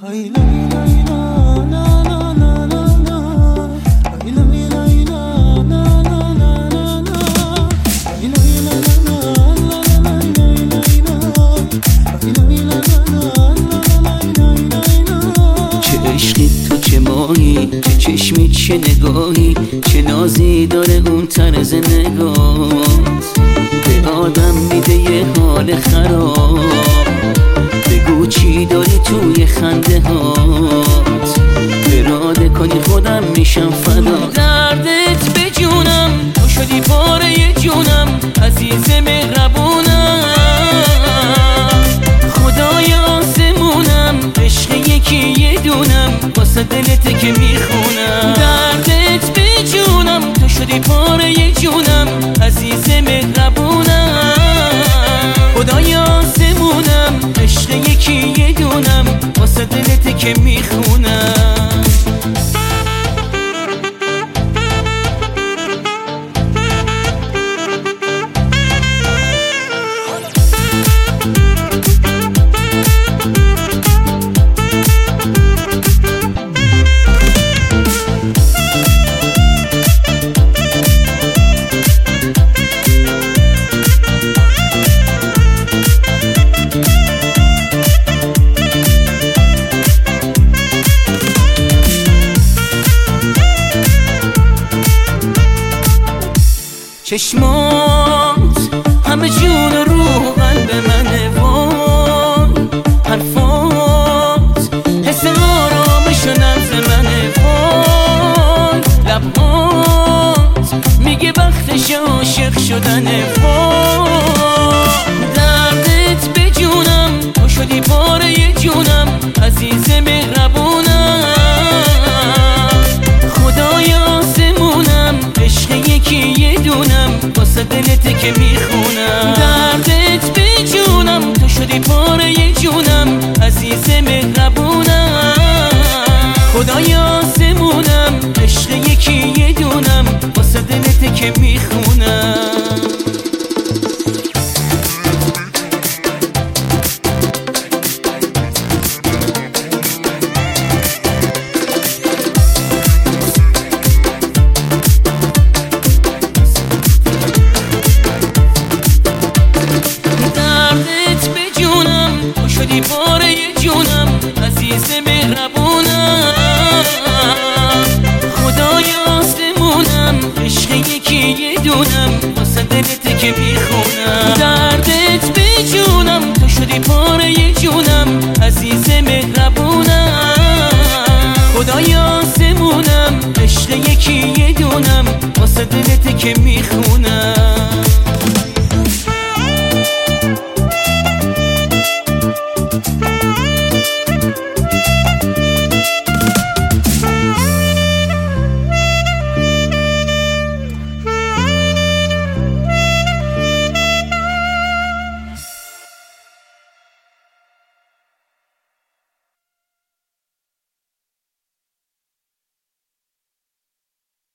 چه چشمی چه نگاهی چه نازی داره اون طرز نگاهت به آدم میده یه حال خراب. بگو چی داری توی خنده هات اراده کنی خودم میشم فدا. دردت به جونم تو شدی پاره جونم عزیز مهربونم خدای آسمونم عشق یکی یه دونم واسه دلت که میخونم. دردت به جونم تو شدی پاره جونم عزیز مهربونم خدای آسمونم عشق یکی یه دونم واسه دلت که میخونم. چشمات همه جون رو قلب منه وای حرفات حس آرامش و نبض منه وای لبات میگه وقتش عاشق شدنه وای. دردت به جونم تو شدی پاره جونم عزیز مهربونم خدای آسمونم عشق یکی یه دونم واسه دلت که میخونم. دردت به جونم تو شدی پاره جونم عزیز مهربونم خدای آسمونم عشق یکی یه دونم واسه دلت که میخونم. شدی پاره جونم عزیز مهربونم خدای آسمونم عشق یکی یه دونم واسه دلت که میخونم. دردت به جونم تو شدی پاره جونم عزیز مهربونم خدای آسمونم عشق یکی یه دونم واسه دلت که میخونم.